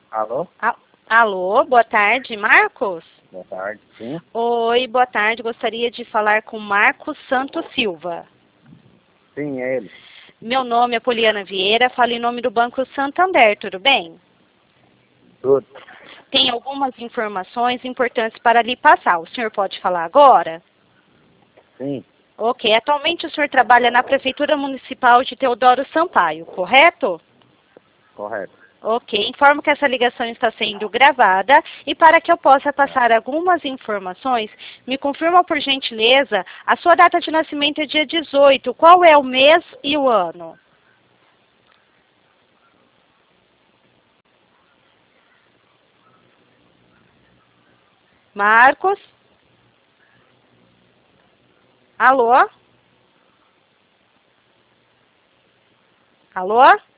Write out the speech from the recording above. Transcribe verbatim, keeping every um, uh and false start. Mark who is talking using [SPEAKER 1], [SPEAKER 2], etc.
[SPEAKER 1] Alô?
[SPEAKER 2] A- Alô, boa tarde, Marcos?
[SPEAKER 1] Boa tarde, sim.
[SPEAKER 2] Oi, boa tarde. Gostaria de falar com Marcos Santos Silva.
[SPEAKER 1] Sim, é ele.
[SPEAKER 2] Meu nome é Poliana Vieira, falo em nome do Banco Santander, tudo bem?
[SPEAKER 1] Tudo.
[SPEAKER 2] Tem algumas informações importantes para lhe passar. O senhor pode falar agora?
[SPEAKER 1] Sim,
[SPEAKER 2] Ok. Atualmente o senhor trabalha na Prefeitura Municipal de Teodoro Sampaio, correto?
[SPEAKER 1] correto.
[SPEAKER 2] Ok. Informo que essa ligação está sendo gravada e para que eu possa passar algumas informações, me confirma por gentileza, a sua data de nascimento é dia dezoito. Qual é o mês e o ano? Marcos? Alô? Alô?